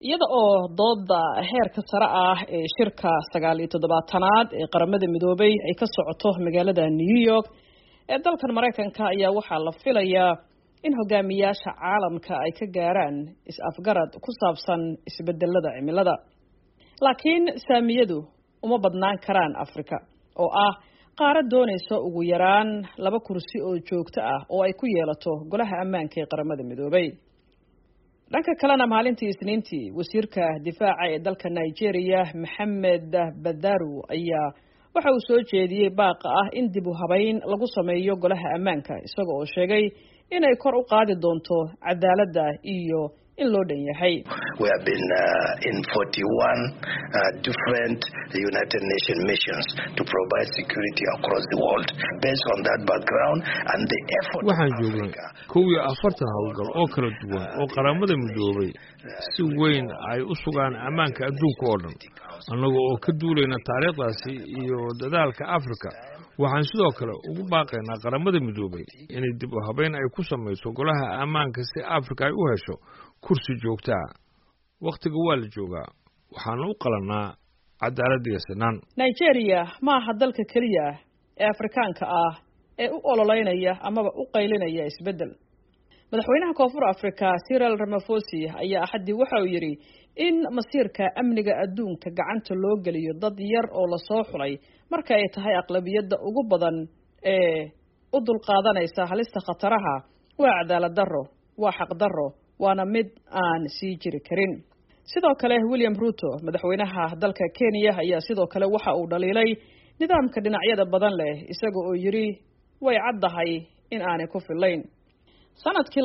iyada oo dooda heerka sare ah ee shirka 97aad ee qaramada midoobay ay ka socoto magaalada New York ee dalkan Mareykanka ayaa waxaa la filayaa in hogaamiyaasha caalamka ay ka gaaraan is-afgarad ku saabsan isbedelada cimilada. laakiin saamiyadu uma badnaan karaan Afrika oo ah qaarad doonaysa ugu yaraan 2 kursi oo joogto ah oo ay ku yeelato golaha ammaanka ee qaramada midoobay. dhanka kalena maalintii Isniintii wasiirka difaaca ee dalka Nigeria Mohammed Badaru ayaa waxa uu soo jeediyay baaqa ah in dib u habayn lagu sameeyo golaha ammaanka isagoo oo sheegay inay kor u qaadi doonto cadaaladda iyo in loo dhan yahay. We have been in 41 different United Nations missions to provide security across the world. Based on that background and the effort waxaan joognay 41 hawlgal oo kala duwan oo qaramada midoobay si weyn ay u sugaan ammaanka adduunka oo dhan annagoo oo ka duulayna taariikhdaasi iyo dadaalka Afrika. waxaan sidoo kale ugu baaqaynaa qaramada midoobay inay dib u habayn ay ku samayso golaha ammaanka si Afrika ay u hesho kursi joogto ah. waqtiga waa la joogaa waxaan u qalanaa cadaalad iyo sinaan. Nigeria ma aha dalka kaliya ee Afrikaanka ah ee u ololeynaya ama u qaylinaya isbedel. madaxweynaha Koonfur Afrika Cyril Ramaphosa ayaa axadii waxa uu yiri in masiirka amniga adduunka gacanta loo geliyo dad yar oo la soo xulay marka ay tahay aqlabiyada ugu badan ee u dulqaadanaysa halista khataraha waa cadaalad darro, waa xaq darro, waana mid aan sii jiri karin. sidoo kale William Ruto madaxweynaha dalka Kenya ayaa sidoo kale waxa uu dhaliilay nidaamka dhinacyada badan leh isagoo oo yiri way caddahay in aanay ku filayn. sanadkii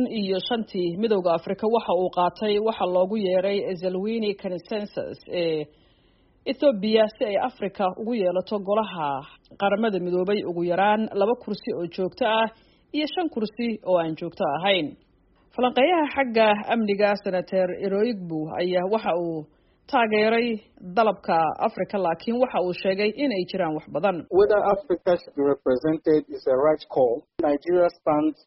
2005 midowga Afrika waxa uu qaatay waxa loogu yeeray Zalwini Consensus ee Ethiopia si ay Afrika ugu yeelato golaha qaramada midoobay ugu yaraan 2 kursi oo joogto ah iyo 5 kursi oo aan joogto ahayn. falanqeeyaha xagga amniga Senator Iroigbu ayaa waxa uu taageeray dalabka Afrika laakiin waxa uu sheegay in ay jiraan wax badan. Whether Africa should be represented is a right call. Nigeria stands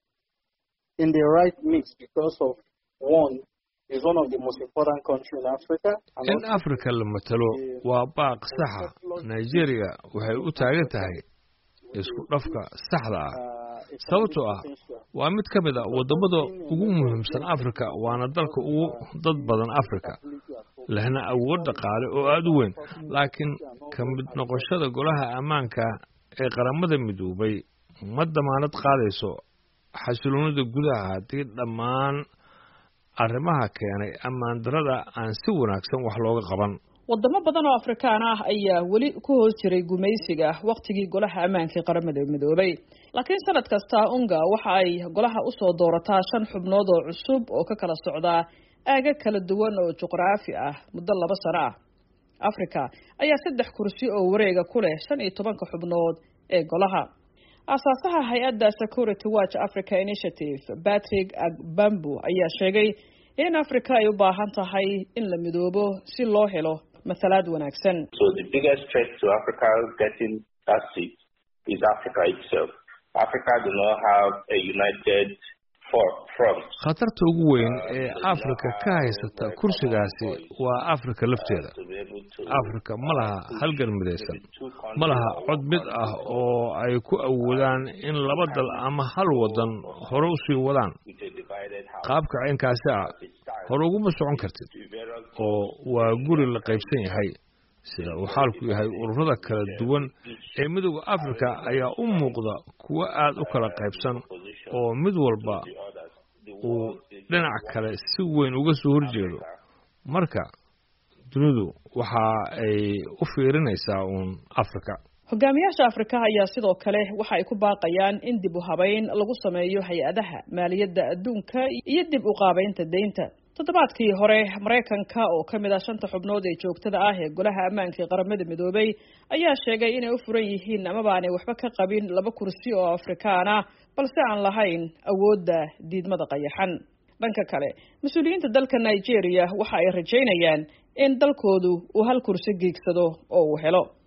in the right mix because of one is one of the most important countries in Africa. in Afrika la matalo waa baaq saxa. Nigeria waxay u taagan tahay isku dhafka saxda ah sababtoo ah waa mid ka mid ah wadamada ugu muhiimsan Afrika waana dalka ugu dad badan Afrika lehna awood dhaqaale oo aad u weyn laakiin ka mid noqoshada golaha ammaanka ee qaramada midoobay ma damaanad qaadayso xasiloonida gudaha haddii dhammaan arrimaha keenay ammaan darrada aan si wanaagsan wax looga qaban. wadamo badan oo Afrikaan ah ayaa weli ku hoos jiray gumaysiga waqtigii golaha ammaanka ee qaramada midoobay laakiin sanad kasta UNGA waxa ay golaha u soo doorataa 5 xubnood oo cusub oo ka kala socda aaga kala duwan oo juqraafi ah muddo 2 sano ah. Afrika ayaa 3 kursi oo wareega ku leh 15 xubnood ee golaha. asaasaha hay'adda Security Watch Africa Initiative Patrick Agbambu ayaa sheegay in Afrika ay u baahan tahay in la midoobo si loo helo mas'alad wanaagsan. So the biggest threat to Africa getting that seat is Africa itself. Africa does not have a united front. khatarta ugu weyn ee Afrika ka haysata kursigaasi waa Afrika lafteeda. Afrika ma laha halgan midaysan, ma laha cod mid ah oo ay ku awoodaan in 2 dal ama hal wadan hore u sii wadaan. qaabka aynkaasi ah hore uguma socon kartid oo waa guri la qaybsan yahay sida uu xaalku yahay. ururada kala duwan ee midowga Afrika ayaa u muuqda kuwa aad u kala qaybsan oo mid walba uu dhinac kale si weyn uga soo horjeedo. marka dunidu waxa ay u fiirinaysaa Afrika. hogaamiyaasha Afrika ayaa sidoo kale waxa ay ku baaqayaan in dib u habayn lagu sameeyo hay'adaha maaliyadda adduunka iyo dib u qaabaynta deynta. toddobaadkii hore Mareykanka oo kamid ah 5 xubnood ee joogtada ah ee golaha ammaanka ee qaramada midoobay ayaa sheegay inay u furan yihiin ama baanay waxba ka qabin 2 kursi oo Afrikaan ah balse aan lahayn awoodda diidmada qayaxan. dhanka kale mas'uuliyiinta dalka Nigeria waxa ay rajeynayaan in dalkoodu uu hal kursi geegsado oo uu helo.